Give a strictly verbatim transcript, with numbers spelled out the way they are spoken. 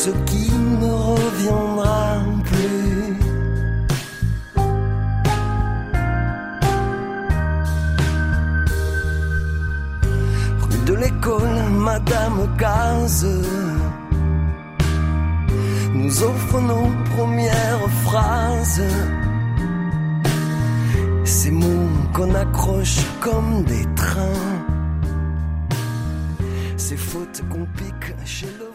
ce qui ne reviendra plus. Rue de l'école, Madame Case nous offre nos premières phrases. Ces mots qu'on accroche comme des trains, ces fautes qu'on pique chez le